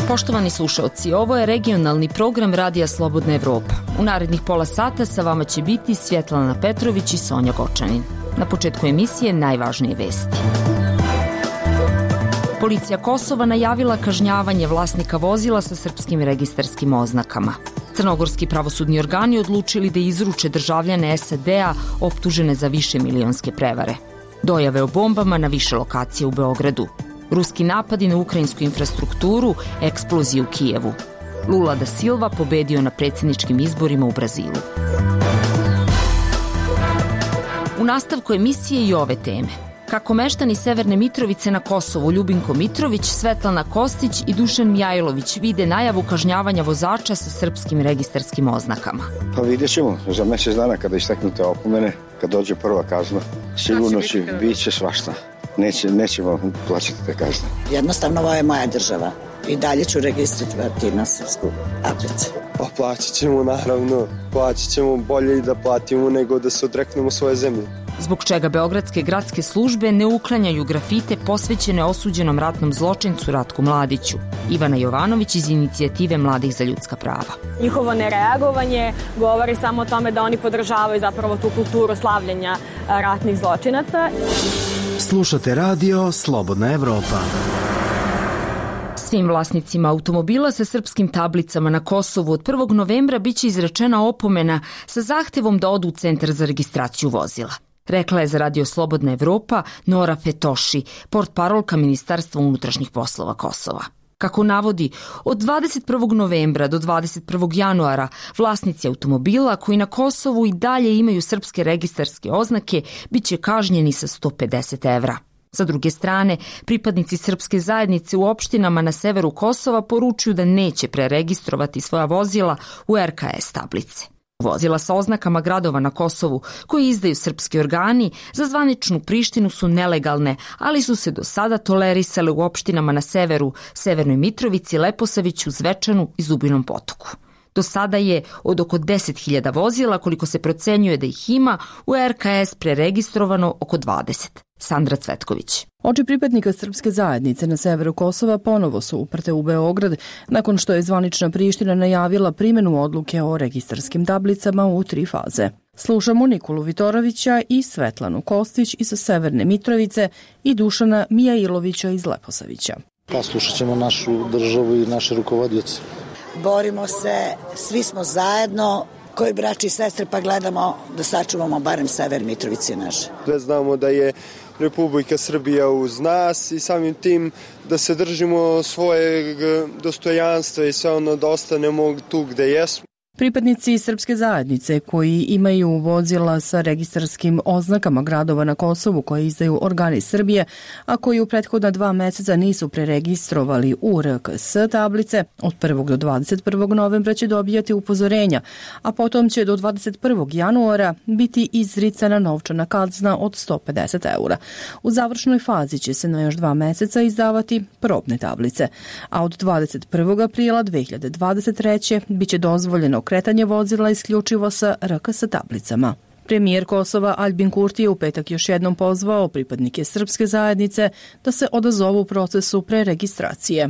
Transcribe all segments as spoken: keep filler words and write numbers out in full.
Poštovani slušaoci, ovo je regionalni program Radija Slobodna Evropa. U narednih pola sata sa vama će biti Svjetlana Petrović i Sonja Gočanin. Na početku emisije najvažnije vesti. Policija Kosova najavila kažnjavanje vlasnika vozila sa srpskim registarskim oznakama. Crnogorski pravosudni organi odlučili da izruče državljane S A D-a optužene za višemilionske prevare. Dojave o bombama na više lokacije u Beogradu. Ruski napadi na ukrajinsku infrastrukturu, eksplozije u Kijevu. Lula da Silva pobedio na predsjedničkim izborima u Brazilu. U nastavku emisije i ove teme. Kako meštani Severne Mitrovice na Kosovu Ljubinko Mitrović, Svetlana Kostić i Dušan Mijajlović vide najavu kažnjavanja vozača sa srpskim registarskim oznakama. Pa vidjet ćemo za mjesec dana kada isteknute opomene, kad dođe prva kazna, sigurno će biti će svašta. Neće, nećemo plaćati te kazne. Jednostavno ovo je moja država i dalje ću registrirati na srpsku tablicu. Pa plaćat ćemo naravno, plaćat ćemo bolje i da platimo nego da se odreknemo svoje zemlje. Zbog čega beogradske gradske službe ne uklanjaju grafite posvećene osuđenom ratnom zločincu Ratku Mladiću. Ivana Jovanović iz inicijative Mladih za ljudska prava. Njihovo nereagovanje govori samo o tome da oni podržavaju zapravo tu kulturu slavljenja ratnih zločinaca. Slušate radio Slobodna Evropa. Svim vlasnicima automobila sa srpskim tablicama na Kosovu od prvog novembra biće izrečena opomena sa zahtevom da odu u centar za registraciju vozila. Rekla je za radio Slobodna Evropa Nora Fetoši, portparolka Ministarstva unutrašnjih poslova Kosova. Kako navodi, od dvadeset prvog novembra do dvadeset prvog januara vlasnici automobila koji na Kosovu i dalje imaju srpske registarske oznake biće kažnjeni sa sto pedeset evra. Sa druge strane, pripadnici srpske zajednice u opštinama na severu Kosova poručuju da neće preregistrovati svoja vozila u R K S tablice. Vozila sa oznakama gradova na Kosovu koji izdaju srpski organi za zvaničnu Prištinu su nelegalne, ali su se do sada tolerisale u opštinama na severu, Severnoj Mitrovici, Leposaviću, Zvečanu i Zubinom Potoku. Do sada je od oko deset hiljada vozila, koliko se procenjuje da ih ima, u R K S preregistrovano oko dvadeset. Sandra Cvetković. Oči pripadnika srpske zajednice na severu Kosova ponovo su uprte u Beograd nakon što je zvanična Priština najavila primjenu odluke o registarskim tablicama u tri faze. Slušamo Nikolu Vitorovića i Svetlanu Kostić iz Severne Mitrovice i Dušana Mijailovića iz Leposavića. Pa slušat ćemo našu državu i naše rukovodioce. Borimo se, svi smo zajedno, koji braći i sestre, pa gledamo da sačuvamo barem Sever Mitrovice naše. Da znamo da je Republika Srbija uz nas i samim tim da se držimo svojeg dostojanstva i sve ono da ostanemo tu gde jesmo. Pripadnici srpske zajednice koji imaju vozila sa registarskim oznakama gradova na Kosovu koje izdaju organi Srbije, a koji u prethodna dva meseca nisu preregistrovali u R K S tablice, od prvog do dvadeset prvog novembra će dobijati upozorenja, a potom će do dvadeset prvog januara biti izricana novčana kazna od sto pedeset eura. U završnoj fazi će se na još dva meseca izdavati probne tablice, a od dvadeset prvog aprila dve hiljade dvadeset treće biće dozvoljeno kretanje vozila isključivo sa R K S tablicama. Premijer Kosova Aljbin Kurti je u petak još jednom pozvao pripadnike srpske zajednice da se odazovu procesu preregistracije.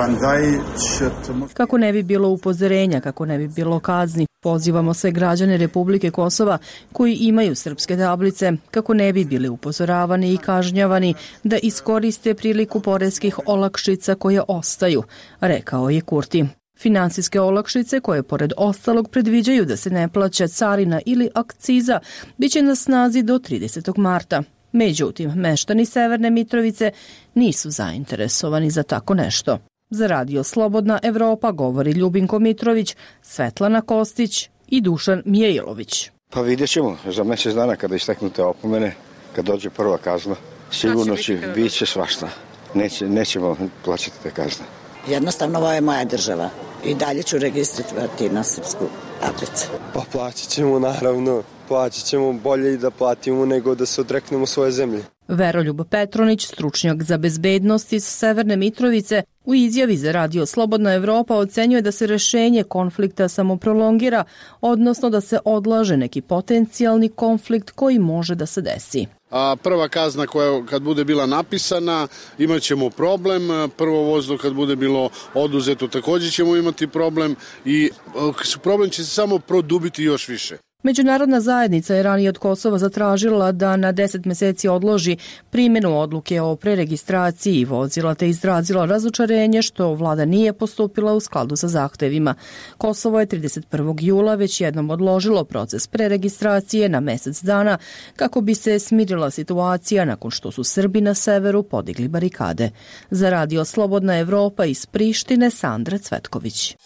Kako ne bi bilo upozorenja, kako ne bi bilo kazni, pozivamo sve građane Republike Kosova koji imaju srpske tablice, kako ne bi bili upozoravani i kažnjavani, da iskoriste priliku poreskih olakšica koje ostaju, rekao je Kurti. Finansijske olakšice koje pored ostalog predviđaju da se ne plaća carina ili akciza biće na snazi do tridesetog marta. Međutim, meštani Severne Mitrovice nisu zainteresovani za tako nešto. Za radio Slobodna Evropa govori Ljubinko Mitrović, Svetlana Kostić i Dušan Mijailović. Pa vidjet ćemo za mjesec dana kada isteknute opomene, kad dođe prva kazna, sigurno će biti će svašta. Neće, nećemo plaćati te kazne. Jednostavno ovo je moja država i dalje ću registrirati na srpsku tablicu. Pa plaćat ćemo naravno, plaćat ćemo bolje i da platimo nego da se odreknemo svoje zemlje. Veroljub Petronić, stručnjak za bezbednost iz Severne Mitrovice, u izjavi za radio Slobodna Evropa ocenjuje da se rešenje konflikta samo prolongira, odnosno da se odlaže neki potencijalni konflikt koji može da se desi. a prva kazna koja kad bude bila napisana imat ćemo problem, prvo vozilo kad bude bilo oduzeto također ćemo imati problem i problem će se samo produbiti još više. Međunarodna zajednica je ranije od Kosova zatražila da na deset meseci odloži primjenu odluke o preregistraciji vozila te izrazila razočarenje što vlada nije postupila u skladu sa zahtevima. Kosovo je trideset prvog jula već jednom odložilo proces preregistracije na mesec dana kako bi se smirila situacija nakon što su Srbi na severu podigli barikade. Za Radio Slobodna Evropa iz Prištine, Sandra Cvetković.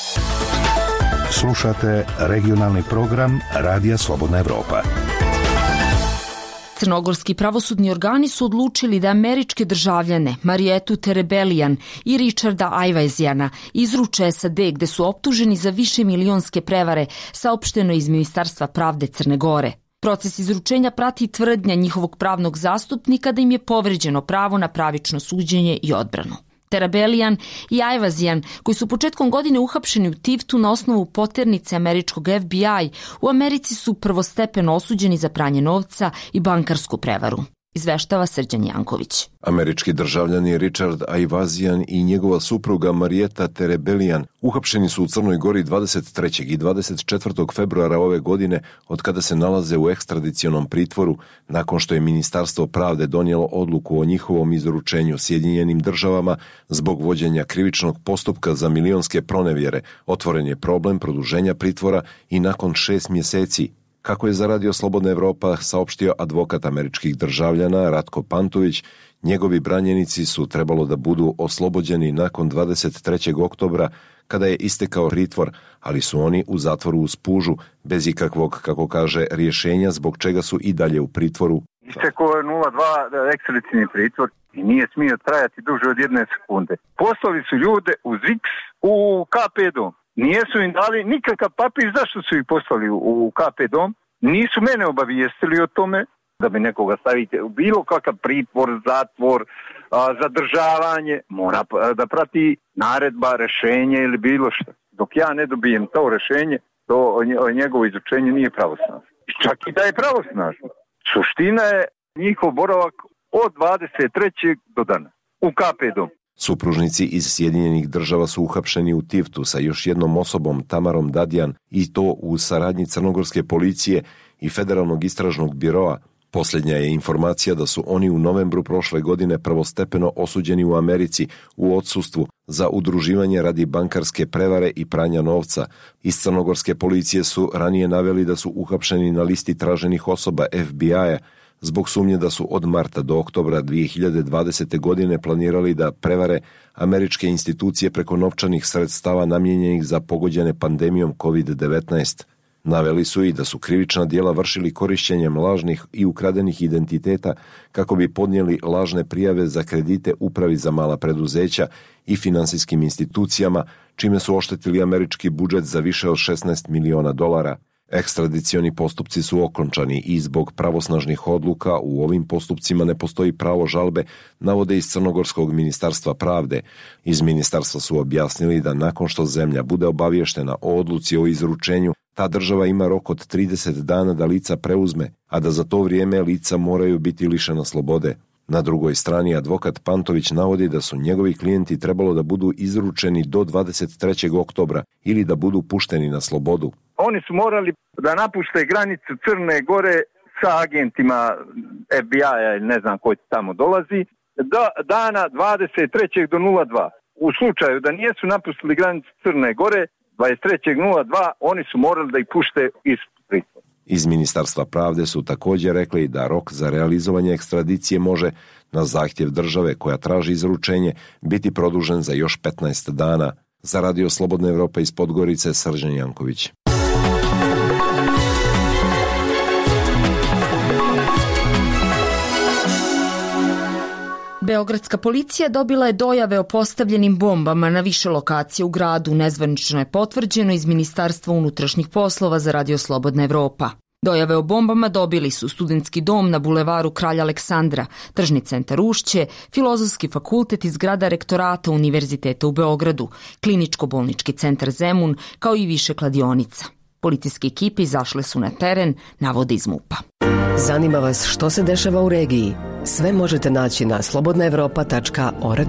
Slušate regionalni program Radija Slobodna Evropa. Crnogorski pravosudni organi su odlučili da američke državljane Marijetu Terebelijan i Richarda Ajvazijana izruče S A D gde su optuženi za više milionske prevare, saopšteno iz Ministarstva pravde Crne Gore. Proces izručenja prati tvrdnja njihovog pravnog zastupnika da im je povređeno pravo na pravično suđenje i odbranu. Terebelijan i Ajvazijan, koji su početkom godine uhapšeni u Tivtu na osnovu poternice američkog F B I, u Americi su prvostepeno osuđeni za pranje novca i bankarsku prevaru. Izveštava Srđan Janković. Američki državljani Richard Ajvazijan i njegova supruga Marijeta Terebelijan uhapšeni su u Crnoj Gori dvadeset trećeg i dvadeset četvrtog februara ove godine od kada se nalaze u ekstradicionom pritvoru nakon što je Ministarstvo pravde donijelo odluku o njihovom izručenju Sjedinjenim državama zbog vođenja krivičnog postupka za milionske pronevjere. Otvoren je problem produženja pritvora i nakon šest mjeseci. Kako je za Radio Slobodna Evropa saopštio advokat američkih državljana Ratko Pantović, njegovi branjenici su trebalo da budu oslobođeni nakon dvadeset trećeg oktobra kada je istekao pritvor, ali su oni u zatvoru uz pužu, bez ikakvog, kako kaže, rješenja zbog čega su i dalje u pritvoru. Istekao je nula dva ekstradicijni pritvor i nije smio trajati duže od jedne sekunde. Poslali su ljude u Z I K S u K P dom. Nijesu im dali nikakav papir zašto su ih poslali u K P dom. Nisu mene obavijestili o tome da bi nekoga stavite u bilo kakav pritvor, zatvor, zadržavanje. Mora da prati naredba, rešenje ili bilo što. Dok ja ne dobijem to rešenje, to njegovo izručenje nije pravosnažno. Čak i da je pravosnažno. Suština je njihov boravak od dvadeset trećeg do dana u K P dom. Supružnici iz Sjedinjenih država su uhapšeni u Tivtu sa još jednom osobom, Tamarom Dadjan, i to u saradnji crnogorske policije i Federalnog istražnog biroa. Posljednja je informacija da su oni u novembru prošle godine prvostepeno osuđeni u Americi u odsustvu za udruživanje radi bankarske prevare i pranja novca. Iz crnogorske policije su ranije naveli da su uhapšeni na listi traženih osoba F B I-a zbog sumnje da su od marta do oktobra dvije hiljade dvadesete. godine planirali da prevare američke institucije preko novčanih sredstava namijenjenih za pogođene pandemijom kovid devetnaest. Naveli su i da su krivična djela vršili korišćenjem lažnih i ukradenih identiteta kako bi podnijeli lažne prijave za kredite upravi za mala preduzeća i finansijskim institucijama, čime su oštetili američki budžet za više od šesnaest miliona dolara. Ekstradicioni postupci su okončani i zbog pravosnažnih odluka u ovim postupcima ne postoji pravo žalbe, navode iz Crnogorskog ministarstva pravde. Iz ministarstva su objasnili da nakon što zemlja bude obavještena o odluci o izručenju, ta država ima rok od trideset dana da lica preuzme, a da za to vrijeme lica moraju biti lišena slobode. Na drugoj strani advokat Pantović navodi da su njegovi klijenti trebalo da budu izručeni do dvadeset trećeg oktobra ili da budu pušteni na slobodu. Oni su morali da napušte granicu Crne Gore sa agentima F B I-a ili ne znam koji tamo dolazi, do dana dvadeset trećeg do nula dva. U slučaju da nijesu napustili granicu Crne Gore, dvadeset trećeg nula dva, oni su morali da ih pušte iz pritvora. Iz Ministarstva pravde su također rekli da rok za realizovanje ekstradicije može, na zahtjev države koja traži izručenje, biti produžen za još petnaest dana. Za Radio Slobodna Evropa iz Podgorice, Srđan Janković. Beogradska policija dobila je dojave o postavljenim bombama na više lokacije u gradu. Nezvanično je potvrđeno iz Ministarstva unutrašnjih poslova za Radio Slobodna Evropa. Dojave o bombama dobili su Studentski dom na bulevaru Kralja Aleksandra, Tržni centar Ušće, Filozofski fakultet i zgrada rektorata Univerziteta u Beogradu, Kliničko-bolnički centar Zemun, kao i više kladionica. Policijske ekipe izašle su na teren, navode iz MUP-a. Zanima vas što se dešava u regiji? Sve možete naći na slobodna evropa tačka org.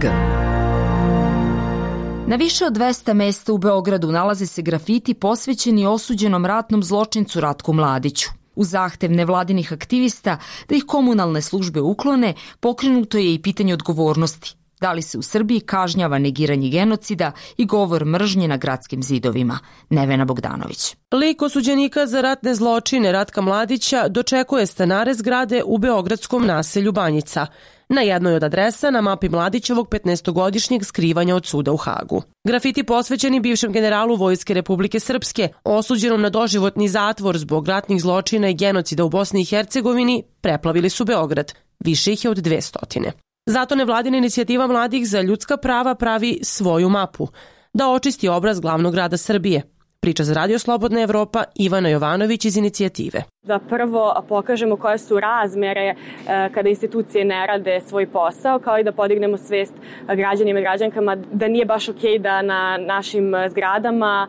Na više od dvesta mesta u Beogradu nalaze se grafiti posvećeni osuđenom ratnom zločincu Ratku Mladiću. U zahtev nevladinih aktivista da ih komunalne službe uklone, pokrenuto je i pitanje odgovornosti. Da li se u Srbiji kažnjava negiranje genocida i govor mržnje na gradskim zidovima? Nevena Bogdanović. Lik osuđenika za ratne zločine Ratka Mladića dočekuje stanare zgrade u beogradskom naselju Banjica. Na jednoj od adresa na mapi Mladićevog petnaestogodišnjeg skrivanja od suda u Hagu. Grafiti posvećeni bivšem generalu Vojske Republike Srpske, osuđenom na doživotni zatvor zbog ratnih zločina i genocida u Bosni i Hercegovini, preplavili su Beograd. Više ih je od dvestotine. Zato nevladina inicijativa mladih za ljudska prava pravi svoju mapu, da očisti obraz glavnog grada Srbije. Priča za Radio Slobodna Evropa Ivana Jovanović iz inicijative. Da prvo pokažemo koje su razmere kada institucije ne rade svoj posao, kao i da podignemo svest građanima i građankama da nije baš okej da na našim zgradama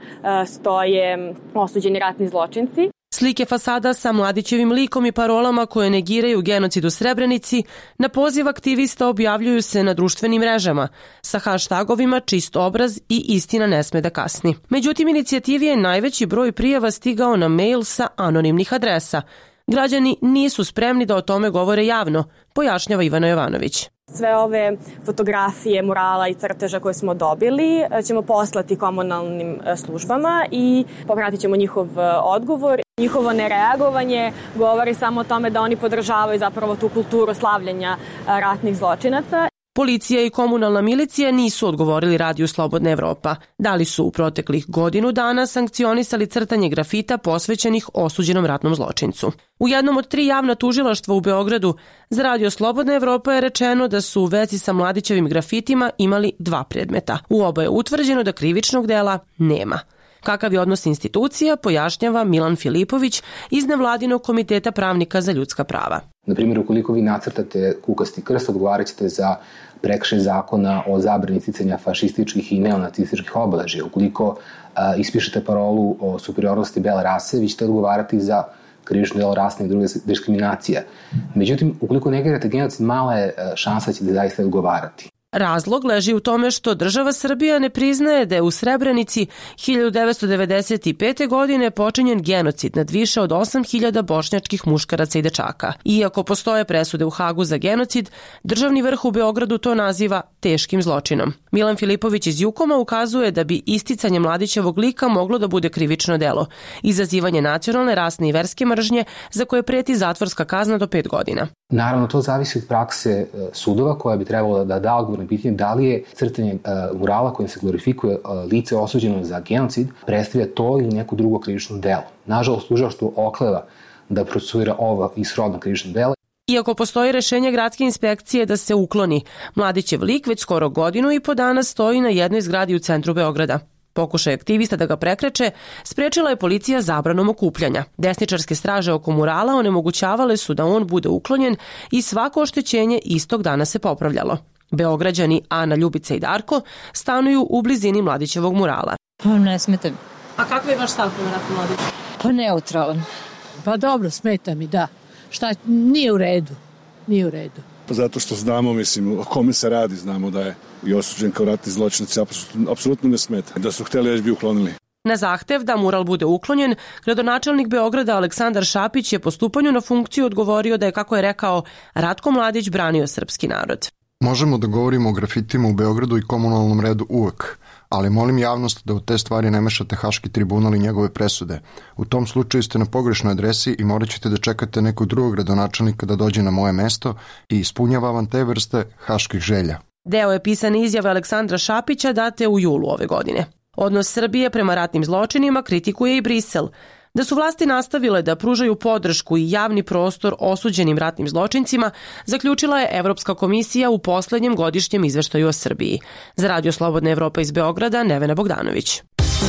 stoje osuđeni ratni zločinci. Slike fasada sa Mladićevim likom i parolama koje negiraju genocid u Srebrenici na poziv aktivista objavljuju se na društvenim mrežama sa hashtagovima čist obraz i istina ne sme da kasni. Međutim, inicijativi je najveći broj prijava stigao na mail sa anonimnih adresa. Građani nisu spremni da o tome govore javno, pojašnjava Ivana Jovanović. Sve ove fotografije, murala i crteža koje smo dobili ćemo poslati komunalnim službama i popratit ćemo njihov odgovor. Njihovo nereagovanje govori samo o tome da oni podržavaju zapravo tu kulturu slavljenja ratnih zločinaca. Policija i komunalna milicija nisu odgovorili Radiju Slobodna Evropa. Da li su u proteklih godinu dana sankcionisali crtanje grafita posvećenih osuđenom ratnom zločincu. U jednom od tri javna tužilaštva u Beogradu za Radio Slobodna Evropa je rečeno da su u vezi sa Mladićevim grafitima imali dva predmeta. U oba je utvrđeno da krivičnog dela nema. Kakav je odnos institucija, pojašnjava Milan Filipović iz nevladinog komiteta pravnika za ljudska prava. Na primjer, ukoliko vi nacrtate kukasti krst, odgovarat ćete za prekršaj zakona o zabrani isticanja fašističkih i neonacističkih obeležja. Ukoliko a, ispišete parolu o superiornosti bele rase, vi ćete odgovarati za krivično delo rasne i druge diskriminacije. Međutim, ukoliko negirate genocid, mala je šansa da ćete zaista odgovarati. Razlog leži u tome što država Srbija ne priznaje da je u Srebrenici hiljadu devetsto devedeset pete. godine počinjen genocid nad više od osam hiljada bošnjačkih muškaraca i dečaka. Iako postoje presude u Hagu za genocid, državni vrh u Beogradu to naziva teškim zločinom. Milan Filipović iz Jukoma ukazuje da bi isticanje Mladićevog lika moglo da bude krivično delo, izazivanje nacionalne, rasne i verske mržnje za koje preti zatvorska kazna do pet godina. Naravno, to zavisi od prakse sudova koja bi trebalo da da odgovor na pitanje da li je crtanje murala kojim se glorifikuje lice osuđeno za genocid predstavlja to ili neko drugo krivično delo. Nažalost, tužilaštvo okleva da procesuira ova i srodna krivična dela. Iako postoji rešenje gradske inspekcije da se ukloni, Mladićev lik već skoro godinu i po dana stoji na jednoj zgradi u centru Beograda. Pokušaj aktivista da ga prekreče sprečila je policija zabranom okupljanja. Desničarske straže oko murala onemogućavale su da on bude uklonjen i svako oštećenje istog dana se popravljalo. Beograđani Ana, Ljubica i Darko stanuju u blizini Mladićevog murala. Pa ne smeta mi. A kako je vaš stav prema Ratku Mladiću? Pa neutralan. Pa dobro, smeta mi, da. Šta, nije u redu. Nije u redu. Zato što znamo, mislim, o kome se radi, znamo da je i osuđen kao ratni zločinac, apsolutno ne smeta. Da su hteli, već bi uklonili. Na zahtev da mural bude uklonjen, gradonačelnik Beograda Aleksandar Šapić je po stupanju na funkciju odgovorio da je, kako je rekao, Ratko Mladić branio srpski narod. Možemo da govorimo o grafitima u Beogradu i komunalnom redu uvek, ali molim javnost da u te stvari ne mešate Haški tribunal i njegove presude. U tom slučaju ste na pogrešnoj adresi i morat ćete da čekate nekog drugog gradonačelnika da dođe na moje mesto i ispunjava vam te vrste haških želja. Deo je pisane izjave Aleksandra Šapića date u julu ove godine. Odnos Srbije prema ratnim zločinima kritikuje i Brisel. Da su vlasti nastavile da pružaju podršku i javni prostor osuđenim ratnim zločincima, zaključila je Evropska komisija u poslednjem godišnjem izveštaju o Srbiji. Za Radio Slobodna Evropa iz Beograda, Nevena Bogdanović.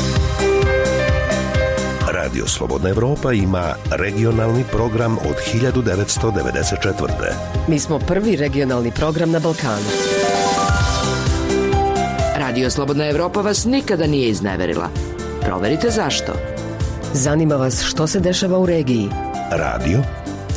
Radio Slobodna Evropa ima regionalni program od hiljadu devetsto devedeset četvrte. Mi smo prvi regionalni program na Balkanu. Radio Slobodna Evropa vas nikada nije izneverila. Proverite zašto. Zanima vas što se dešava u regiji? Radio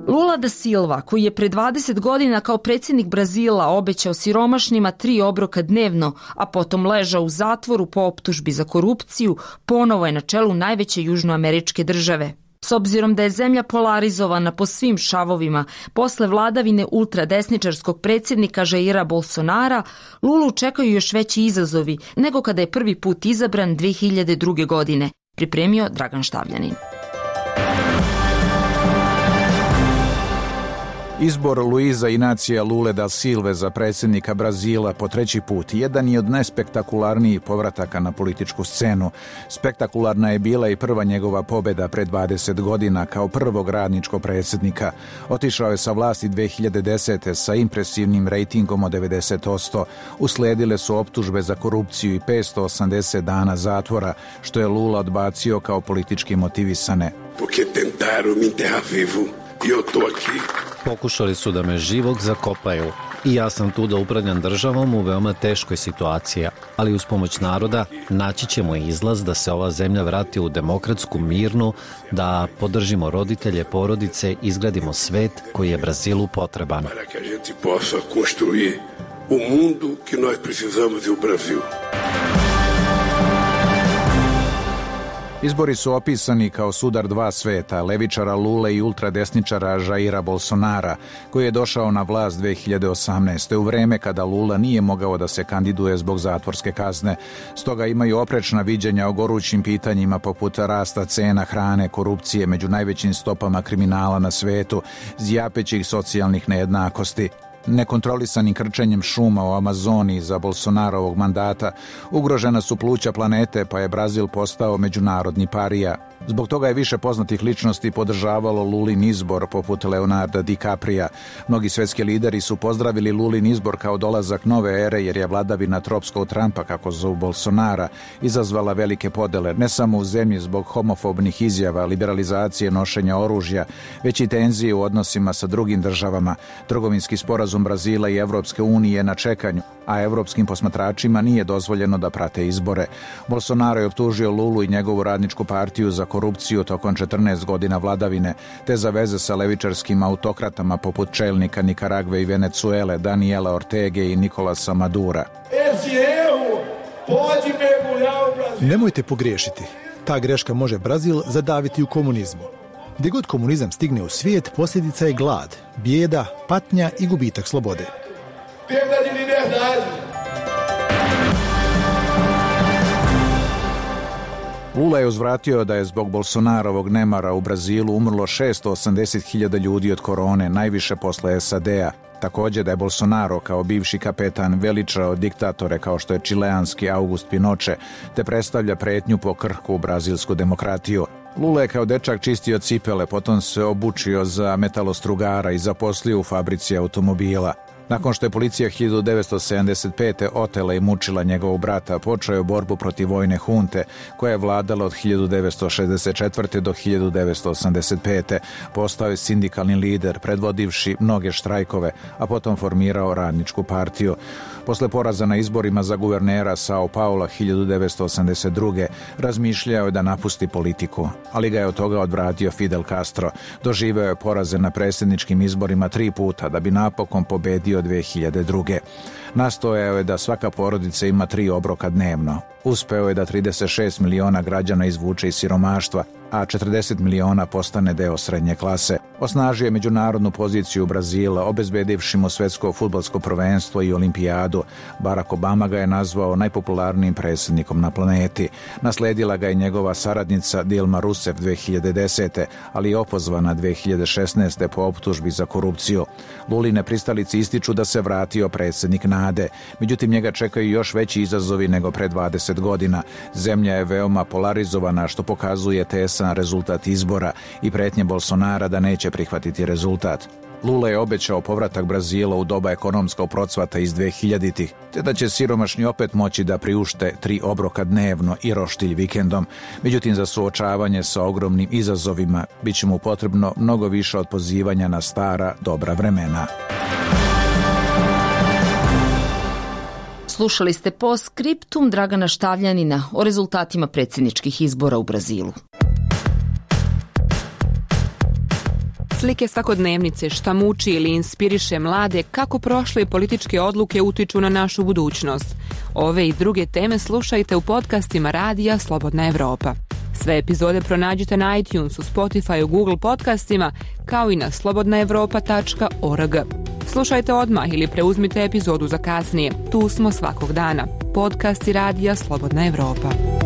Lula da Silva, koji je pre dvadeset godina kao predsjednik Brazila obećao siromašnima tri obroka dnevno, a potom ležao u zatvoru po optužbi za korupciju, ponovo je na čelu najveće južnoameričke države. S obzirom da je zemlja polarizovana po svim šavovima, posle vladavine ultradesničarskog predsjednika Jaira Bolsonara, Lulu čekaju još veći izazovi nego kada je prvi put izabran dve hiljade druge. godine, pripremio Dragan Štavljanin. Izbor Luiza Inacija Lule da Silve za predsjednika Brazila po treći put jedan je od najspektakularnijih povrataka na političku scenu. Spektakularna je bila i prva njegova pobjeda pre dvadeset godina kao prvog radničkog predsjednika. Otišao je sa vlasti dve hiljade desete. sa impresivnim rejtingom od devedeset posto. Usledile su optužbe za korupciju i petsto osamdeset dana zatvora, što je Lula odbacio kao politički motivisane. Porque tentaram me enterrar vivo e eu tô aqui. Pokušali su da me živog zakopaju i ja sam tu da upravljam državom u veoma teškoj situaciji, ali uz pomoć naroda naći ćemo izlaz da se ova zemlja vrati u demokratsku, mirnu, da podržimo roditelje, porodice, izgradimo svet koji je Brazilu potreban. Para que a gente possa construir o mundo que nós precisamos e o Brasil. Izbori su opisani kao sudar dva sveta, levičara Lule i ultradesničara Jaira Bolsonara, koji je došao na vlast dve hiljade osamnaeste. u vreme kada Lula nije mogao da se kandiduje zbog zatvorske kazne. Stoga imaju oprečna viđenja o gorućim pitanjima poput rasta cena hrane, korupcije među najvećim stopama kriminala na svetu, zjapećih socijalnih nejednakosti. Nekontrolisanim krčenjem šuma u Amazoniji za Bolsonarovog mandata ugrožena su pluća planete, pa je Brazil postao međunarodni parija. Zbog toga je više poznatih ličnosti podržavalo Lulin izbor, poput Leonarda DiCaprija. Mnogi svetski lideri su pozdravili Lulin izbor kao dolazak nove ere, jer je vladavina tropskog Trumpa, kako zovu Bolsonara, izazvala velike podele, ne samo u zemlji zbog homofobnih izjava, liberalizacije nošenja oružja, već i tenzije u odnosima sa drugim državama. Trgovinski sporazum Brazila i Evropske unije na čekanju, a evropskim posmatračima nije dozvoljeno da prate izbore. Bolsonaro je optužio Lulu i njegovu radničku partiju za korupciju tokom četrnaest godina vladavine, te za veze sa levičarskim autokratama poput čelnika Nikaragve i Venecuele, Daniela Ortege i Nikolasa Madura. Nemojte pogriješiti. Ta greška može Brazil zadaviti u komunizmu. Gdje god komunizam stigne u svijet, posljedica je glad, bijeda, patnja i gubitak slobode. Lula je uzvratio da je zbog Bolsonarovog nemara u Brazilu umrlo šesto osamdeset hiljada ljudi od korone, najviše posle S A D-a. Također da je Bolsonaro kao bivši kapetan veličao diktatore kao što je čileanski August Pinochet, te predstavlja pretnju po krhku brazilsku demokratiju. Lula je kao dečak čistio cipele, potom se obučio za metalostrugara i zaposlio u fabrici automobila. Nakon što je policija hiljadu devetsto sedamdeset pete. otela i mučila njegovog brata, počeo je borbu protiv vojne hunte, koja je vladala od hiljadu devetsto šezdeset četvrte. do hiljadu devetsto osamdeset pete. Postao je sindikalni lider, predvodivši mnoge štrajkove, a potom formirao radničku partiju. Posle poraza na izborima za guvernera Sao Paula hiljadu devetsto osamdeset druge. razmišljao je da napusti politiku, ali ga je od toga odvratio Fidel Castro. Doživeo je poraze na predsjedničkim izborima tri puta da bi napokon pobedio dve hiljade druge. Nastojao je da svaka porodica ima tri obroka dnevno. Uspeo je da trideset šest miliona građana izvuče iz siromaštva, a četrdeset miliona postane deo srednje klase. Osnažio je međunarodnu poziciju Brazila, obezbedivši mu svetsko fudbalsko prvenstvo i olimpijadu. Barack Obama ga je nazvao najpopularnijim predsjednikom na planeti. Nasledila ga je njegova saradnica Dilma Rousseff dve hiljade desete. ali je opozvana dve hiljade šesnaeste. po optužbi za korupciju. Luline pristalice ističu da se vratio predsjednik nade. Međutim, njega čekaju još veći izazovi nego pre dvadeset godina. Zemlja je veoma polarizovana, što pokazuje tesan rezultat izbora i pretnje Bolsonara da neće prihvatiti rezultat. Lula je obećao povratak Brazila u doba ekonomskog procvata iz dve hiljaditih, te da će siromašni opet moći da priušte tri obroka dnevno i roštilj vikendom. Međutim, za suočavanje sa ogromnim izazovima bit će mu potrebno mnogo više od pozivanja na stara dobra vremena. Slušali ste postscriptum Dragana Štavljanina o rezultatima predsjedničkih izbora u Brazilu. Slike svakodnevnice, šta muči ili inspiriše mlade, kako prošle političke odluke utiču na našu budućnost. Ove i druge teme slušajte u podcastima Radija Slobodna Evropa. Sve epizode pronađite na iTunesu, Spotify, Google podcastima, kao i na slobodna evropa tačka org. Slušajte odmah ili preuzmite epizodu za kasnije. Tu smo svakog dana. Podcasti Radija Slobodna Evropa.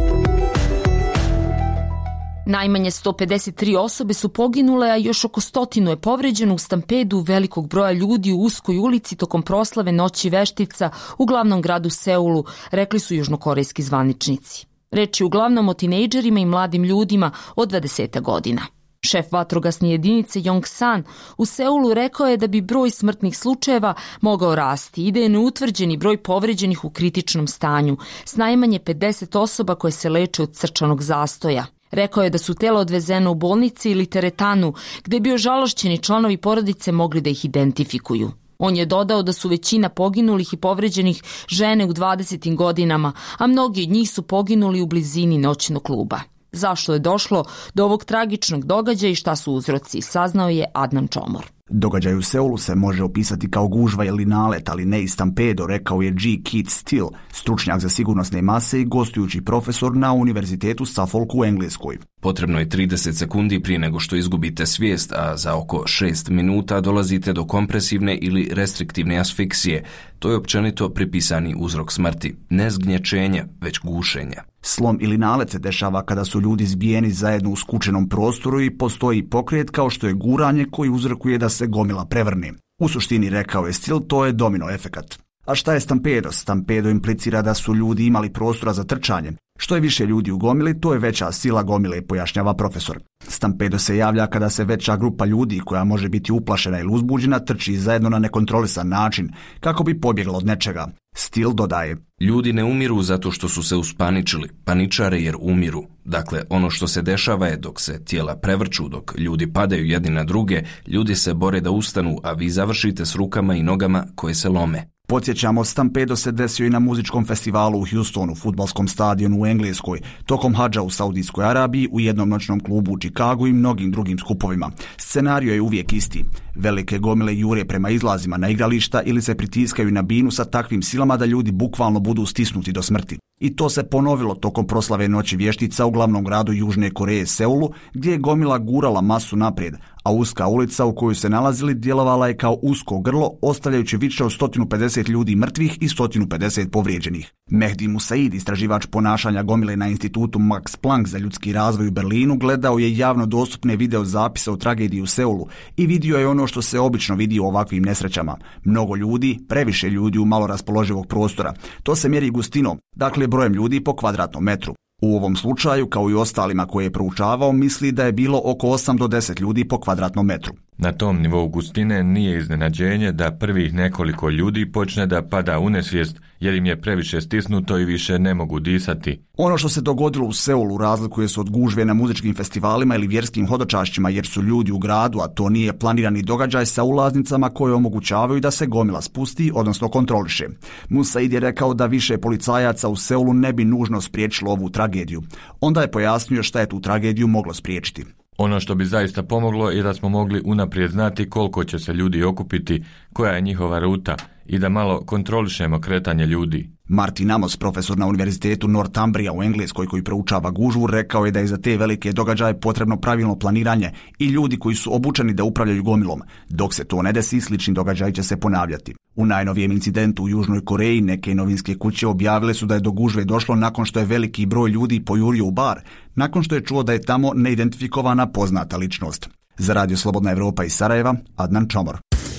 Najmanje sto pedeset tri osobe su poginule, a još oko stotinu je povređeno u stampedu velikog broja ljudi u uskoj ulici tokom proslave Noći veštica u glavnom gradu Seulu, rekli su južnokorejski zvaničnici. Reč je uglavnom o tinejdžerima i mladim ljudima od dvadeset godina. Šef vatrogasne jedinice Yong San u Seulu rekao je da bi broj smrtnih slučajeva mogao rasti i da je neutvrđeni broj povređenih u kritičnom stanju, s najmanje pedeset osoba koje se leče od srčanog zastoja. Rekao je da su tela odvezena u bolnici ili teretanu, gde bi ožalošćeni članovi porodice mogli da ih identifikuju. On je dodao da su većina poginulih i povređenih žene u dvadesetim godinama, a mnogi od njih su poginuli u blizini noćnog kluba. Zašto je došlo do ovog tragičnog događaja i šta su uzroci, saznao je Adnan Čomor. Događaj u Seulu se može opisati kao gužva ili nalet, ali ne i stampedo, rekao je G. Keith Steele, stručnjak za sigurnosne mase i gostujući profesor na Univerzitetu Suffolk u Engleskoj. Potrebno je trideset sekundi prije nego što izgubite svijest, a za oko šest minuta dolazite do kompresivne ili restriktivne asfiksije. To je općenito pripisani uzrok smrti. Ne zgnječenja, već gušenja. Slom ili nalet se dešava kada su ljudi zbijeni zajedno u skučenom prostoru i postoji pokret kao što je guranje koji uzrokuje da se gomila prevrne. U suštini, rekao je Stil, to je domino efekat. A šta je stampedo? Stampedo implicira da su ljudi imali prostora za trčanje. Što je više ljudi u gomili, to je veća sila gomile, pojašnjava profesor. Stampedo se javlja kada se veća grupa ljudi, koja može biti uplašena ili uzbuđena, trči zajedno na nekontrolisan način, kako bi pobjegla od nečega. Stil dodaje: ljudi ne umiru zato što su se uspaničili, paničare jer umiru. Dakle, ono što se dešava je dok se tijela prevrću, dok ljudi padaju jedni na druge, ljudi se bore da ustanu, a vi završite s rukama i nogama koje se lome. Podsjećamo, stampedo se desio i na muzičkom festivalu u Houstonu, fudbalskom stadionu u Engleskoj, tokom hadža u Saudijskoj Arabiji, u jednom noćnom klubu u Čikagu i mnogim drugim skupovima. Scenario je uvijek isti. Velike gomile jure prema izlazima na igrališta ili se pritiskaju na binu sa takvim silama da ljudi bukvalno budu stisnuti do smrti. I to se ponovilo tokom proslave Noći vještica u glavnom gradu Južne Koreje Seulu, gdje je gomila gurala masu naprijed, a uska ulica u kojoj se nalazili djelovala je kao usko grlo, ostavljajući više od sto pedeset ljudi mrtvih i sto pedeset povrijeđenih. Mehdi Musaid, istraživač ponašanja gomile na institutu Max Planck za ljudski razvoj u Berlinu, gledao je javno dostupne video zapise o tragediji u Seulu i vidio je ono što se obično vidi u ovakvim nesrećama. Mnogo ljudi, previše ljudi u malo raspoloživog prostora. To se mjeri gustinom, dakle brojem ljudi po kvadratnom metru. U ovom slučaju, kao i ostalima koje je proučavao, misli da je bilo oko osam do deset ljudi po kvadratnom metru. Na tom nivou gustine nije iznenađenje da prvih nekoliko ljudi počne da pada u nesvijest jer im je previše stisnuto i više ne mogu disati. Ono što se dogodilo u Seulu razlikuje se od gužve na muzičkim festivalima ili vjerskim hodočašćima jer su ljudi u gradu, a to nije planirani događaj sa ulaznicama koje omogućavaju da se gomila spusti, odnosno kontroliše. Musaid je rekao da više policajaca u Seulu ne bi nužno spriječilo ovu tragediju. Onda je pojasnio šta je tu tragediju moglo spriječiti. Ono što bi zaista pomoglo je da smo mogli unaprijed znati koliko će se ljudi okupiti, koja je njihova ruta i da malo kontrolišemo kretanje ljudi. Martin Amos, profesor na Univerzitetu Northumbria u Engleskoj koji proučava gužvu, rekao je da je za te velike događaje potrebno pravilno planiranje i ljudi koji su obučeni da upravljaju gomilom. Dok se to ne desi, slični događaji će se ponavljati. U najnovijem incidentu u Južnoj Koreji neke novinske kuće objavile su da je do gužve došlo nakon što je veliki broj ljudi pojurio u bar, nakon što je čuo da je tamo neidentifikovana poznata ličnost. Za Radio Slobodna Evropa iz Sarajeva, Adnan Čomor.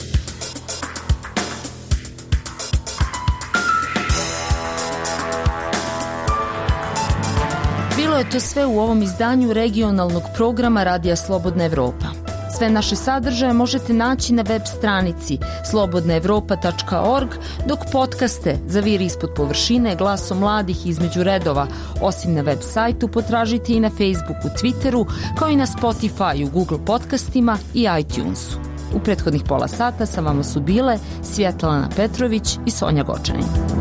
Bilo je to sve u ovom izdanju regionalnog programa Radija Slobodna Evropa. Sve naše sadržaje možete naći na web stranici slobodna evropa tačka org, dok podcaste Zaviri ispod površine, Glasom mladih između redova, osim na web sajtu, potražite i na Facebooku, Twitteru, kao i na Spotify, Google podcastima i iTunesu. U prethodnih pola sata sa vama su bile Svjetlana Petrović i Sonja Gočanin.